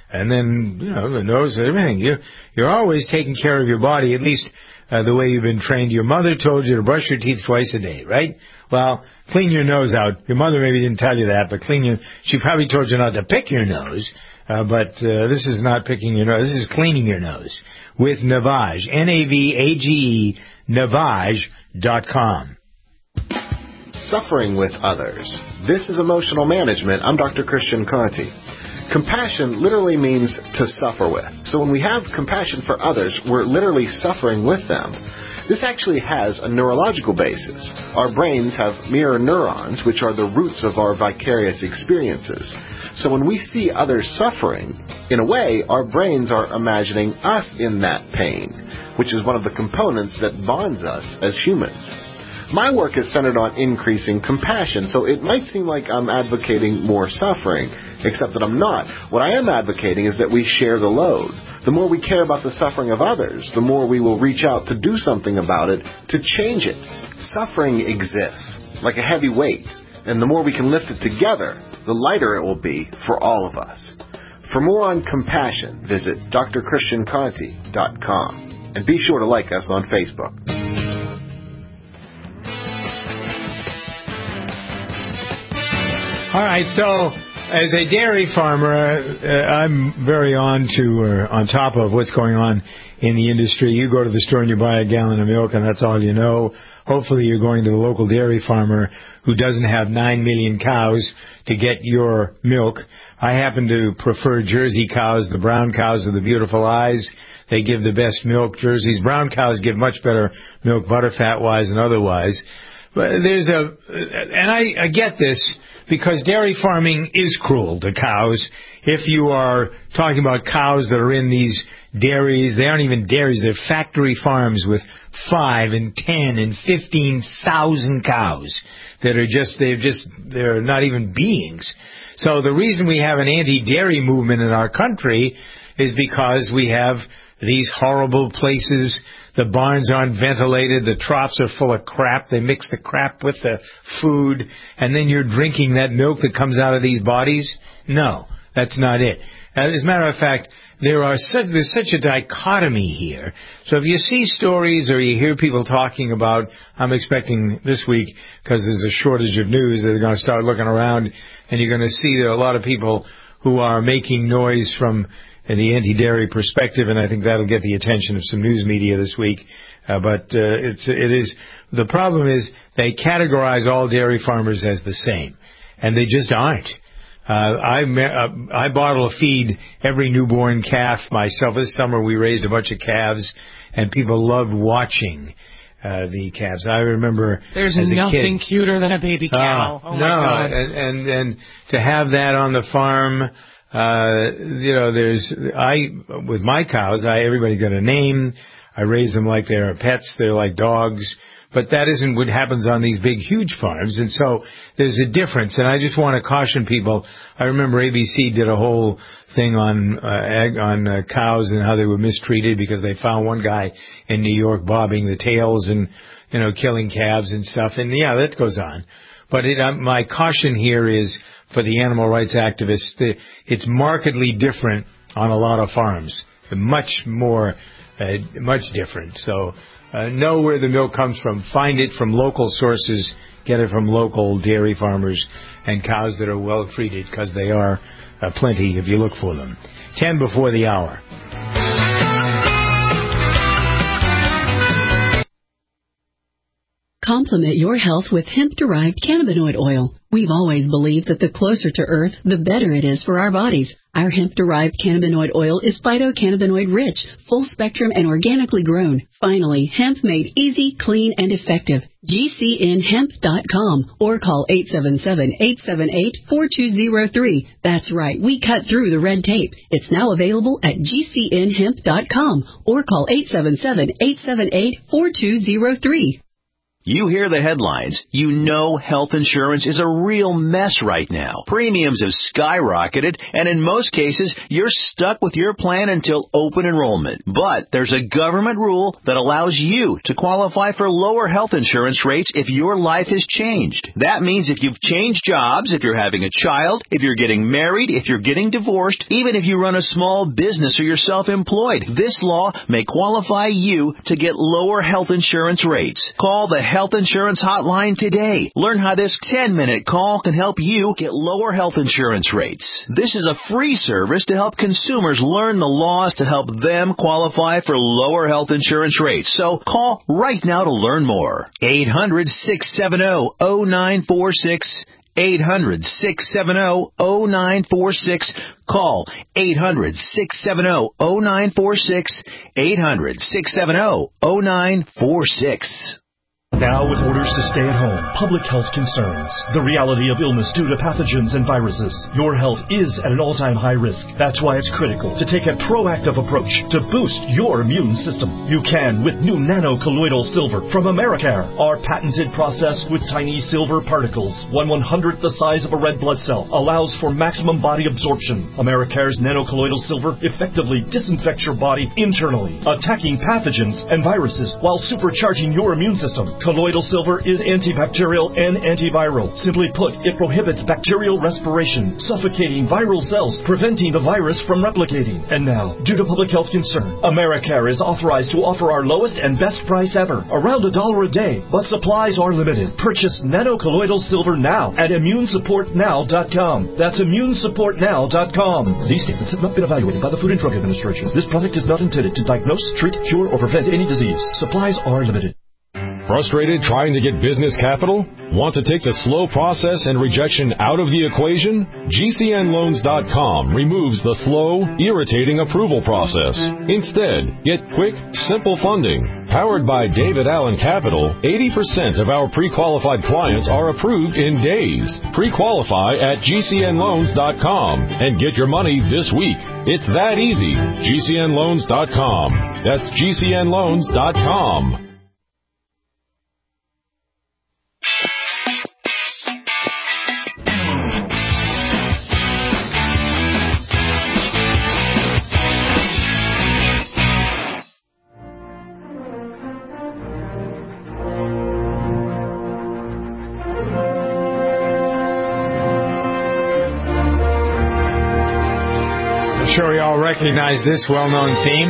And then, you know, the nose, everything. You're, you're always taking care of your body, at least uh, the way you've been trained. Your mother told you to brush your teeth twice a day, right? Well, clean your nose out. Your mother maybe didn't tell you that, but clean your, she probably told you not to pick your nose. Uh, but uh, this is not picking your nose. This is cleaning your nose with Navage. N A V A G E, Navage dot com. Suffering with others. This is Emotional Management. I'm Doctor Christian Conti. Compassion literally means to suffer with. So when we have compassion for others, we're literally suffering with them. This actually has a neurological basis. Our brains have mirror neurons, which are the roots of our vicarious experiences. So when we see others suffering, in a way, our brains are imagining us in that pain, which is one of the components that bonds us as humans. My work is centered on increasing compassion, so it might seem like I'm advocating more suffering, except that I'm not. What I am advocating is that we share the load. The more we care about the suffering of others, the more we will reach out to do something about it, to change it. Suffering exists, like a heavy weight, and the more we can lift it together, the lighter it will be for all of us. For more on compassion, visit D R Christian Conti dot com, and be sure to like us on Facebook. All right, so as a dairy farmer, uh, I'm very on to uh, on top of what's going on in the industry. You go to the store and you buy a gallon of milk, and that's all you know. Hopefully you're going to the local dairy farmer who doesn't have nine million cows to get your milk. I happen to prefer Jersey cows. The brown cows with the beautiful eyes, they give the best milk. Jersey's brown cows give much better milk, butter fat-wise and otherwise. But there's a, and I, I get this, because dairy farming is cruel to cows. If you are talking about cows that are in these dairies, they aren't even dairies, they're factory farms with five and ten and fifteen thousand cows that are just, they're just, they're not even beings. So the reason we have an anti-dairy movement in our country is because we have these horrible places. The barns aren't ventilated. The troughs are full of crap. They mix the crap with the food, and then you're drinking that milk that comes out of these bodies? No, that's not it. As a matter of fact, there are such, there's such a dichotomy here. So if you see stories or you hear people talking about, I'm expecting this week, because there's a shortage of news, they're going to start looking around, and you're going to see there are a lot of people who are making noise from and the anti-dairy perspective, and I think that'll get the attention of some news media this week. Uh, but uh, it's it is the problem is they categorize all dairy farmers as the same, and they just aren't. Uh, I uh, I bottle feed every newborn calf myself. This summer we raised a bunch of calves, and people loved watching uh, the calves. I remember there's as a nothing kid, cuter than a baby cow. Uh, oh no, my God! And, and and to have that on the farm. Uh, you know, there's, I, with my cows, I, everybody got a name. I raise them like they're pets. They're like dogs. But that isn't what happens on these big, huge farms. And so there's a difference. And I just want to caution people. I remember A B C did a whole thing on, uh, ag, on uh, cows and how they were mistreated because they found one guy in New York bobbing the tails and, you know, killing calves and stuff. And yeah, that goes on. But it, uh, my caution here is, for the animal rights activists, the, it's markedly different on a lot of farms. Much more, uh, much different. So uh, know where the milk comes from. Find it from local sources. Get it from local dairy farmers and cows that are well treated, because they are uh, plenty if you look for them. Ten before the hour. Complement your health with hemp-derived cannabinoid oil. We've always believed that the closer to Earth, the better it is for our bodies. Our hemp-derived cannabinoid oil is phytocannabinoid rich, full spectrum, and organically grown. Finally, hemp made easy, clean, and effective. G C N hemp dot com or call eight seven seven, eight seven eight, four two zero three. That's right, we cut through the red tape. It's now available at G C N hemp dot com or call eight seven seven, eight seven eight, four two zero three. You hear the headlines. You know health insurance is a real mess right now. Premiums have skyrocketed, and in most cases, you're stuck with your plan until open enrollment. But there's a government rule that allows you to qualify for lower health insurance rates if your life has changed. That means if you've changed jobs, if you're having a child, if you're getting married, if you're getting divorced, even if you run a small business or you're self-employed, this law may qualify you to get lower health insurance rates. Call the Health Insurance Hotline today. Learn how this ten-minute call can help you get lower health insurance rates. This is a free service to help consumers learn the laws to help them qualify for lower health insurance rates. So call right now to learn more. eight hundred, six seven zero, zero nine four six. eight hundred, six seven zero, zero nine four six. Call eight hundred, six seven zero, zero nine four six. eight hundred, six seven zero, zero nine four six. Now with orders to stay at home, public health concerns, the reality of illness due to pathogens and viruses, your health is at an all-time high risk. That's why it's critical to take a proactive approach to boost your immune system. You can with new nano-colloidal silver from Americare. Our patented process with tiny silver particles, one one-hundredth the size of a red blood cell, allows for maximum body absorption. Americare's nano-colloidal silver effectively disinfects your body internally, attacking pathogens and viruses while supercharging your immune system. Colloidal silver is antibacterial and antiviral. Simply put, it prohibits bacterial respiration, suffocating viral cells, preventing the virus from replicating. And now, due to public health concern, Americare is authorized to offer our lowest and best price ever, around a dollar a day, but supplies are limited. Purchase nano-colloidal silver now at immune support now dot com. That's immune support now dot com. These statements have not been evaluated by the Food and Drug Administration. This product is not intended to diagnose, treat, cure, or prevent any disease. Supplies are limited. Frustrated trying to get business capital? Want to take the slow process and rejection out of the equation? G C N loans dot com removes the slow, irritating approval process. Instead, get quick, simple funding. Powered by David Allen Capital, eighty percent of our pre-qualified clients are approved in days. Pre-qualify at G C N loans dot com and get your money this week. It's that easy. G C N loans dot com. That's G C N loans dot com. Sure we all recognize this well-known theme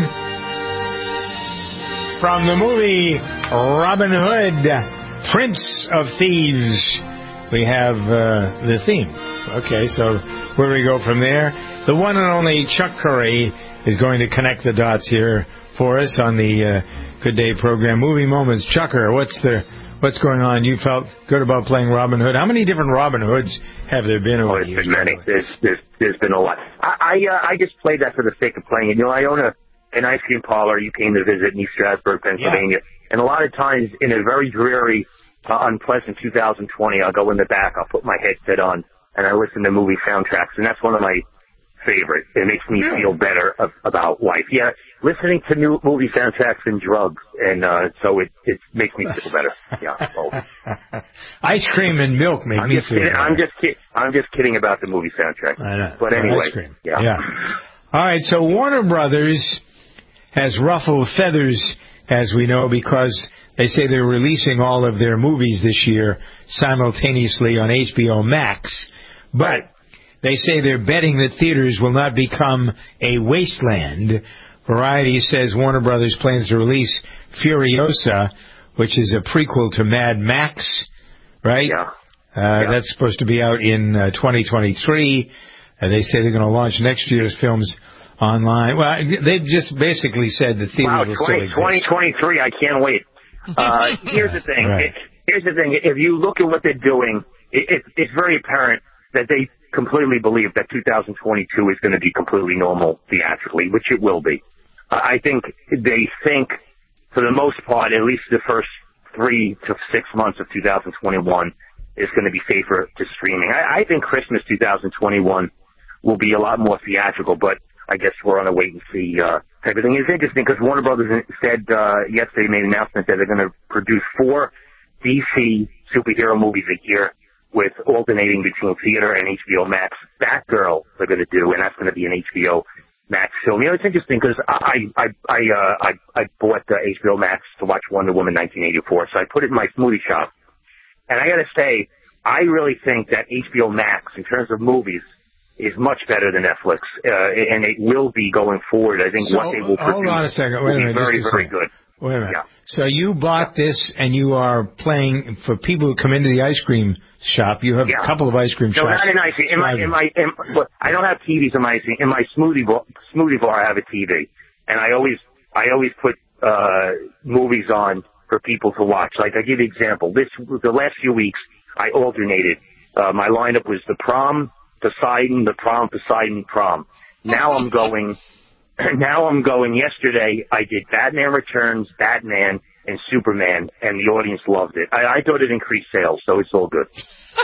from the movie Robin Hood, Prince of Thieves. We have uh, the theme. Okay, so where do we go from there? The one and only Chuck Curry is going to connect the dots here for us on the uh, Good Day program. Movie Moments. Chucker, what's the what's going on? You felt good about playing Robin Hood. How many different Robin Hoods have there been over oh, the years? There's been many. There's, there's, there's been a lot. I I, uh, I just played that for the sake of playing it. You know, I own a an ice cream parlor. You came to visit in East Stratford, Pennsylvania. Yeah. And a lot of times in a very dreary, uh, unpleasant two thousand twenty, I'll go in the back, I'll put my headset on, and I listen to movie soundtracks. And that's one of my favorite. It makes me feel better of, about life. Yeah, listening to new movie soundtracks and drugs, and uh, so it it makes me feel better. Yeah. Well, ice cream and milk make I'm me just feel kidding, better. I'm just kidding. I'm just kidding about the movie soundtrack. I know. But Well, anyway, ice cream. yeah. yeah. All right. So Warner Brothers has ruffled feathers, as we know, because they say they're releasing all of their movies this year simultaneously on H B O Max, but. Right. They say they're betting that theaters will not become a wasteland. Variety says Warner Brothers plans to release Furiosa, which is a prequel to Mad Max, right? Yeah. Uh, yeah. That's supposed to be out in uh, twenty twenty-three. Uh, they say they're going to launch next year's films online. Well, they've just basically said the theaters wow, will still exist. twenty twenty-three, I can't wait. Uh, here's the thing. Right. It, here's the thing. If you look at what they're doing, it, it, it's very apparent that they completely believe that two thousand twenty-two is going to be completely normal theatrically, which it will be. Uh, I think they think, for the most part, at least the first three to six months of two thousand twenty-one is going to be safer to streaming. I, I think Christmas two thousand twenty-one will be a lot more theatrical, but I guess we're on a wait and see uh, type of thing. It's interesting because Warner Brothers said uh, yesterday, made an announcement that they're going to produce four D C superhero movies a year with alternating between theater and H B O Max. Batgirl they're going to do, and that's going to be an H B O Max film. You know, it's interesting because I I I uh, I I bought the H B O Max to watch Wonder Woman nineteen eighty-four, so I put it in my smoothie shop. And I got to say, I really think that H B O Max, in terms of movies, is much better than Netflix, uh, and it will be going forward. I think so, what they will produce hold on a second. Wait a minute. will be very, Just a very second. good. Wait a minute. Yeah. So you bought this, and you are playing for people who come into the ice cream shop. You have Yeah. a couple of ice cream No, shops. not in ice cream. In my, in my, in, well, I don't have T Vs in my in my smoothie bar. Smoothie bar, I have a T V, and I always I always put uh movies on for people to watch. Like I give you an example. This the last few weeks, I alternated. Uh, my lineup was the Prom, Poseidon, the Prom, Poseidon, Prom. Now I'm going. Now I'm going. Yesterday, I did Batman Returns, Batman, and Superman, and the audience loved it. I, I thought it increased sales, so it's all good.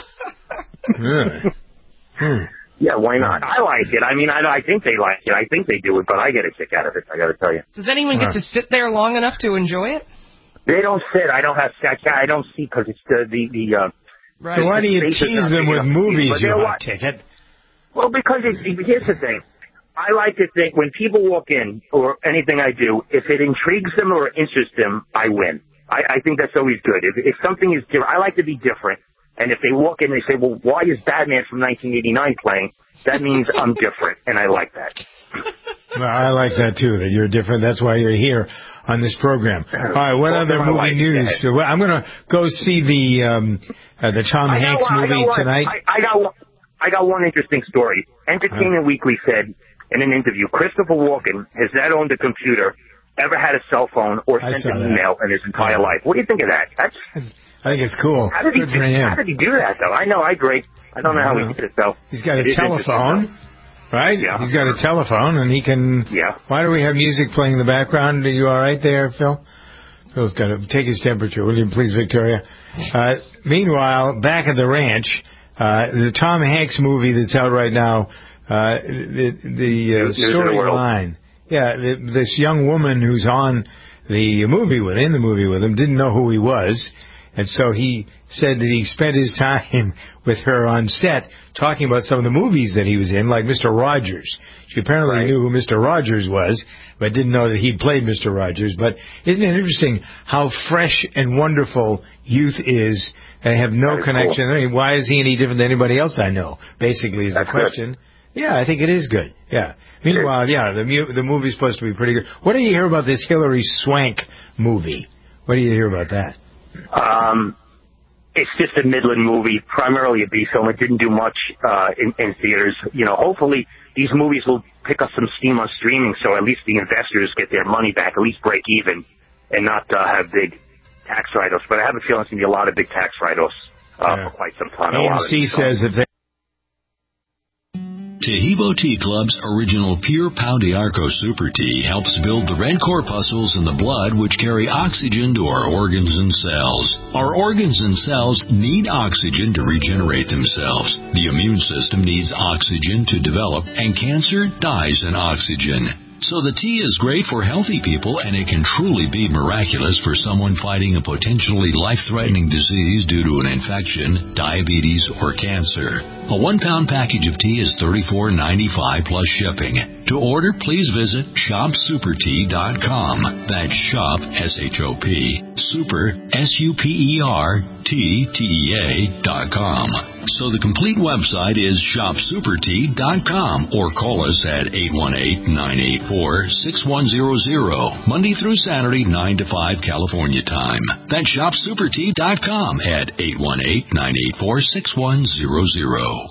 Really? Hmm. Yeah, why not? I like it. I mean, I, I think they like it. I think they do it, but I get a kick out of it. I got to tell you. Does anyone get to sit there long enough to enjoy it? They don't sit. I don't have. I don't see because it's the the the. Uh, right. So why do you tease them with movies, you hot what? ticket? Well, because it's, here's the thing. I like to think when people walk in or anything I do, if it intrigues them or interests them, I win. I, I think that's always good. If, if something is different, I like to be different. And if they walk in and they say, well, why is Batman from nineteen eighty-nine playing? That means I'm different, and I like that. Well, I like that, too, that you're different. That's why you're here on this program. All right, what other movie news? So I'm going to go see the um, uh, the Tom Hanks one, movie I one, tonight. I, I, got one, I got one interesting story. Entertainment Weekly said in an interview, Christopher Walken has not owned a computer, ever had a cell phone, or I sent saw an that. email in his entire Yeah. life. What do you think of that? That's, I think it's cool. how did he Good do, for him. how did he do that, though? I know, I agree. I don't know how he did it, though. He's got It a is telephone, right? Yeah. He's got a telephone, and he can... Yeah. Why do we have music playing in the background? Are you all right there, Phil? Phil's got to take his temperature, will you please, Victoria? Uh, meanwhile, back at the ranch, uh, the Tom Hanks movie that's out right now, uh, the, the uh, storyline... Yeah, the, this young woman who's on the movie with in the movie with him didn't know who he was, and so he said that he spent his time with her on set talking about some of the movies that he was in, like Mister Rogers. She apparently Right. knew who Mister Rogers was, but didn't know that he'd played Mister Rogers. But isn't it interesting how fresh and wonderful youth is and have no That is connection? cool. I mean, why is he any different than anybody else I know? Basically, is That's the good. question. Yeah, I think it is good. Yeah. Meanwhile, yeah, the mu- the movie's supposed to be pretty good. What do you hear about this Hilary Swank movie? What do you hear about that? Um, it's just a Midland movie, primarily a B film. It didn't do much uh, in, in theaters. You know, hopefully these movies will pick up some steam on streaming, so at least the investors get their money back, at least break even, and not uh, have big tax write-offs. But I have a feeling it's going to be a lot of big tax write-offs uh, Yeah. for quite some time. A M C says if they Tahibo Tea Club's original Pure Pau de Arco Super Tea helps build the red corpuscles in the blood which carry oxygen to our organs and cells. Our organs and cells need oxygen to regenerate themselves. The immune system needs oxygen to develop, and cancer dies in oxygen. So the tea is great for healthy people, and it can truly be miraculous for someone fighting a potentially life-threatening disease due to an infection, diabetes, or cancer. A one-pound package of tea is thirty-four ninety-five plus shipping. To order, please visit shop super tea dot com. That's shop, S H O P, super, S U P E R, T T E A dot com. So the complete website is shop super tea dot com, or call us at eight one eight, nine eight four, six one zero zero, Monday through Saturday, nine to five California time. That's shop super tea dot com at eight one eight, nine eight four, six one zero zero.